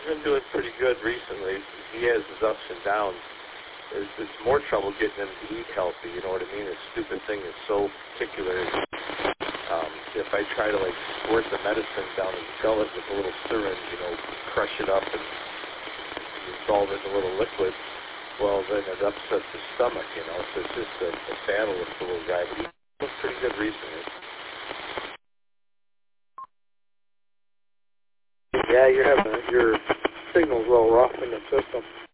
been doing pretty good recently. He has his ups and downs. It's more trouble getting him to eat healthy, you know what I mean? This stupid thing is so particular. If I try to, like, squirt the medicine down his gullet with a little syringe, you know, crush it up and dissolve it in a little liquid, well, then it upsets his stomach, you know, so it's just a battle with the little guy. But he's doing pretty good recently. Yeah, your signal's a little rough in the system.